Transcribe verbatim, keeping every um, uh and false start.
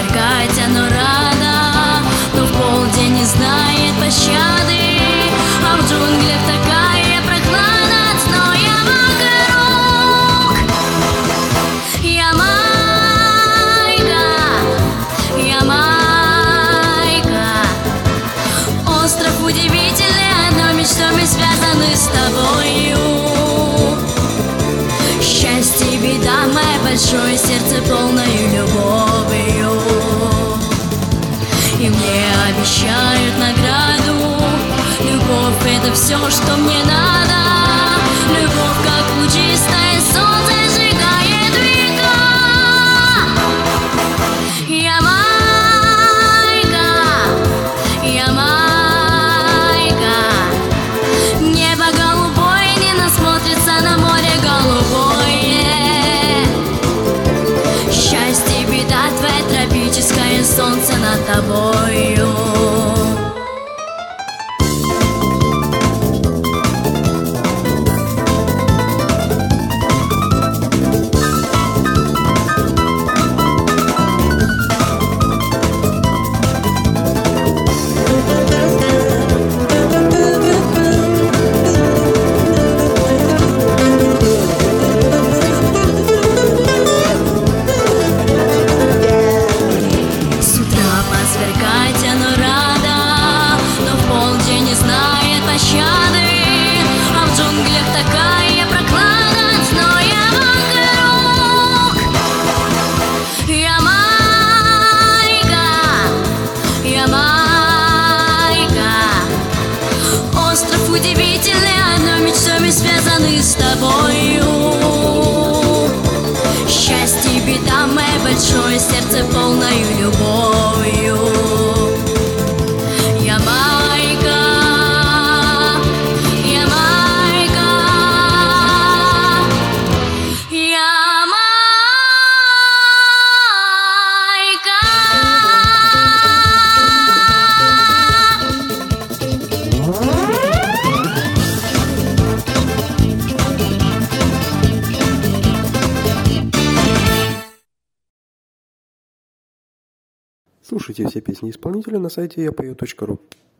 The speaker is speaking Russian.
сверкать оно рано, но в полдень не знает пощады, а в джунглях такая прохлада от зноя вокруг. Ямайка, Ямайка, остров удивительный, одной мечтой связаны с тобою. Счастье, беда, мое большое сердце полною любовью. И мне обещают награду. Любовь — это все, что мне надо. Любовь, как лучистое солнце, сжигает века. Ямайка, Ямайка, небо голубое не насмотрится на море голубое. Счастье, беда, твое тропическое солнце над тобою. Сверкать оно рада, но в полдень не знает пощады, а в джунглях такая прохлада от зноя вокруг. Ямайка, Ямайка, остров удивительный, одной мечтой связаны с тобою. Счастье, беда, мое большое сердце полною любовью. Ямайка, Ямайка, Ямайка. Слушайте все песни исполнителя на сайте я пою точка ру.